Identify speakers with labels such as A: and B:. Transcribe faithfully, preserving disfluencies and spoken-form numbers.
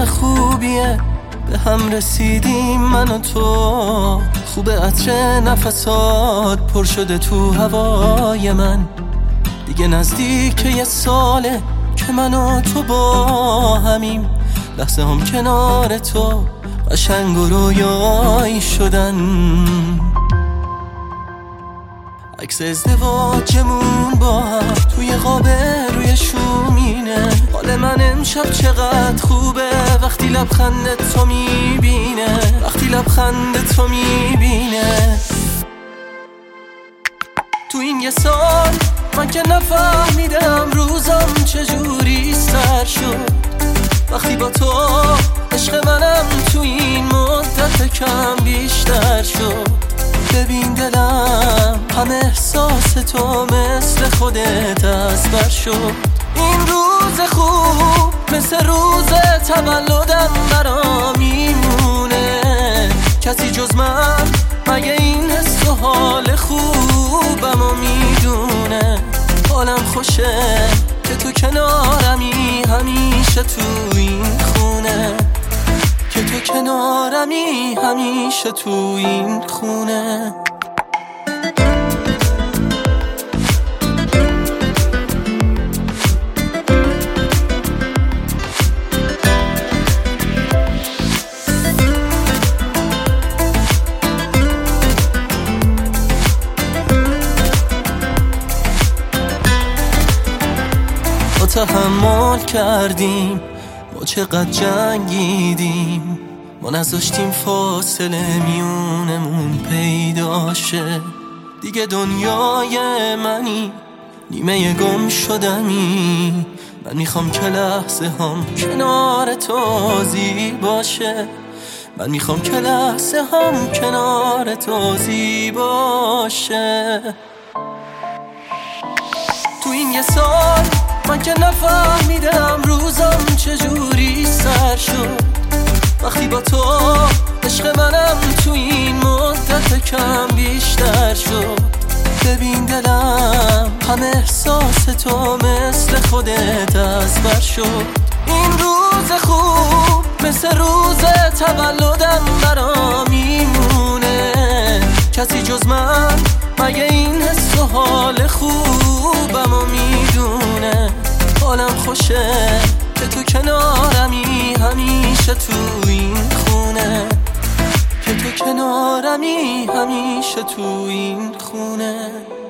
A: همه خوبیه، به هم رسیدیم من و تو. خوبه عطر نفسات پر شده تو هوای من. دیگه نزدیک یه ساله که من و تو با همیم. لحظه هم کنار تو قشنگ و رویایی شدن. عکس ازدواجمون با هم توی قابه روی شومینه. حال من امشب چقدر خوبه وقتی لبخند تو میبینه، وقتی لبخند تو میبینه. تو این یه سال من که نفهمیدم روزم چجوری سر شد. وقتی با تو عشق منم تو این مدت کم بیشتر شد. ببین دلم همه احساس تو مثل خودت ازبر شد. این روز خوب مثل روز تولدم برام میمونه. کسی جز من مگه این حس و حال خوبم و میدونه. حالم خوشه که تو کنارمی همیشه تو این خونه، که تو کنارمی همیشه تو این خونه. با تحمل کردیم، ما چقدر جنگیدیم. ما نذاشتیم فاصله میونمون پیدا شه. دیگه دنیای منی، نیمه گم شدمی. من میخوام که لحظه هم کنار تو زیباشه. من میخوام که لحظه هم کنار تو زیباشه. تو این یه سال من که نفهمیدم روزم چجوری سر شد. وقتی با تو عشق منم تو این مدت کم بیشتر شد. ببین دلم همه احساس تو مثل خودت ازبر شد. این روز خوب مثل روز تولدم برام میمونه. کسی جز من مگه این حس و حال خوبم و میدونه. حالم خوشه که تو کنارمی همیشه تو این خونه، که تو کنارمی همیشه تو این خونه.